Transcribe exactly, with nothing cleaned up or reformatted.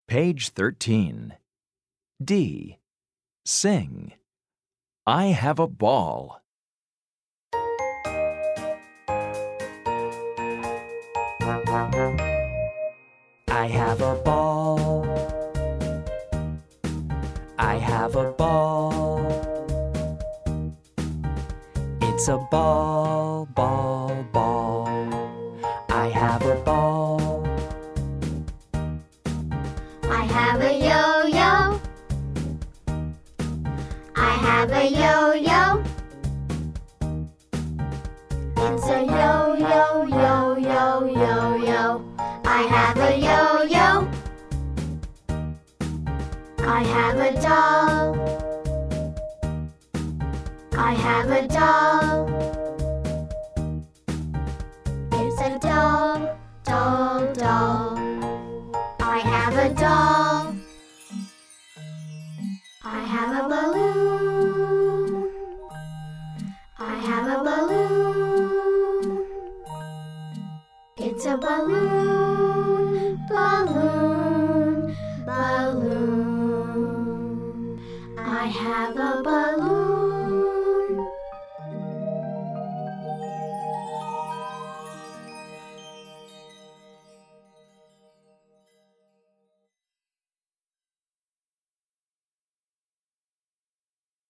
Page thirteen. D. Sing. I have a ball. I have a ball. I have a ball. It's a ball, ball, ball. I have a ball. I have a yo-yo. I have a yo-yo. It's a yo-yo, yo-yo, yo-yo. I have a yo-yo. I have a doll. I have a doll. It's a doll, doll, doll. I have a doll. I have a balloon. I have a balloon. It's a balloon, balloon, balloon. I have a balloon.